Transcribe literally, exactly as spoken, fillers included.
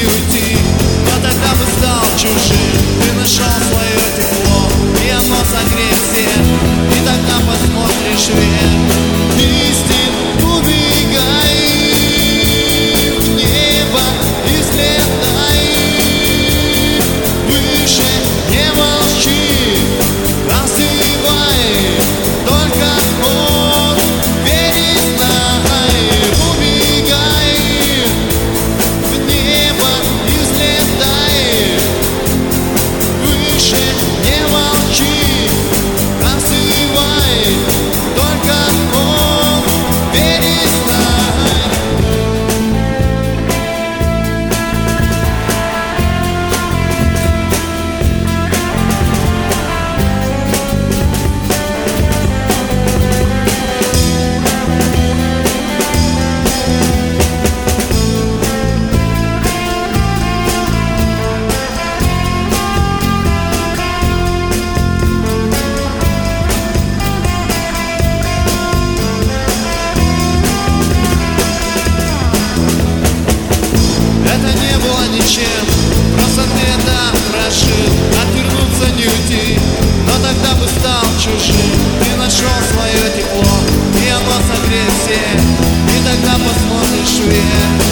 не уйти, но тогда бы стал чужим. Ты нашел свое тепло, и оно согреет всех, и тогда посмотришь вверх. Истин, убегай в небо и взлетай выше, не молчи, развивай только ход, верь и знай. Убегай в небо и взлетай выше, не молчи, развивай только ход, верь и знай. Это не было ничем, просто ты это прожил. Отвернуться не уйти, но тогда бы стал чужим. Ты нашел свое тепло, и оно согреет всех, и тогда посмотришь вверх.